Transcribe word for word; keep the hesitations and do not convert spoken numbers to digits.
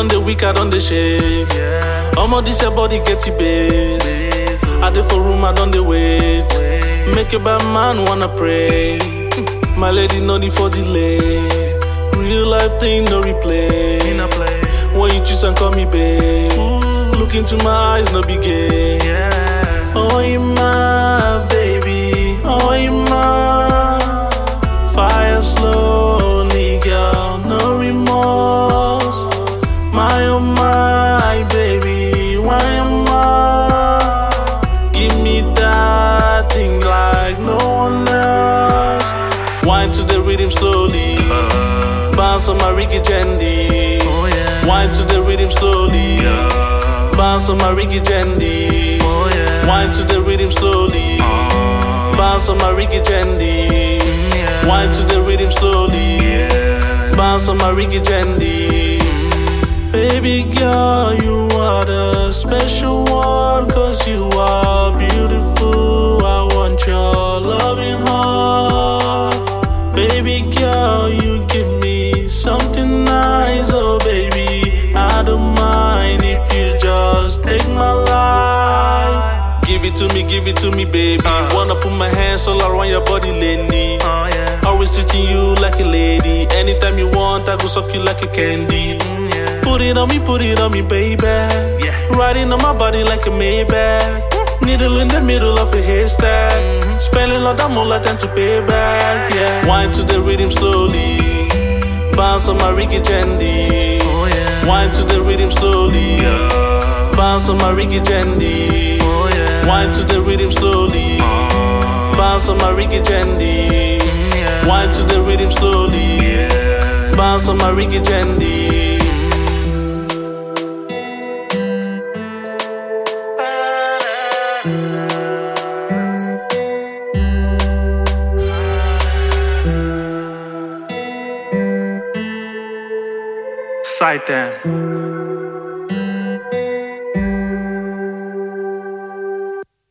done the week, I done the shake. Yeah. Omo, this your body get you base. Base, oh. I did for room, I done the wait. Wait. Make a bad man wanna pray. My lady, no need for delay. Real life thing, no replay. In a play. When you choose and call me babe. Ooh. Look into my eyes, no be gay. Yeah. Oh, you my baby. Oh, you my fire slowly, girl. No remorse. My oh my baby. Why am I? Give me that thing like no one else. Wine to the rhythm slowly. Uh, Bounce on my Ricky Jendi. oh yeah. Wine to the rhythm slowly. Yeah. Bounce on my Ricky Jendi. Oh yeah. Wine to the rhythm slowly. Uh, Bounce on my Ricky Jendi. mm, yeah. Wine to the rhythm slowly. Yeah. Bounce on my Ricky Jendi. Baby girl, you are the special one, cause you are beautiful. I want your loving heart. Baby girl, you give me something nice. Oh baby, I don't mind if you just take my life. Give it to me, give it to me, baby. Uh. Wanna put my hands all around your body lately. Oh yeah. Always treating you like a lady. Anytime you want, I go suck you like a candy. Mm, yeah. Put it on me, put it on me, baby. Yeah. Riding on my body like a Maybach. Needle in the middle of a haystack. Mm-hmm. Spending all that moolah time to pay back, yeah. Wine to the rhythm slowly. Bounce on my Ricky Jendi. Oh yeah. Wine to the rhythm slowly. Yeah. Bounce on my Ricky Jendi. Oh yeah. Wine to the rhythm slowly. Uh, Bounce on my Ricky Jendi. mm, yeah. Wine to the rhythm slowly. Yeah. Bounce on my Ricky Jendi. Sight them.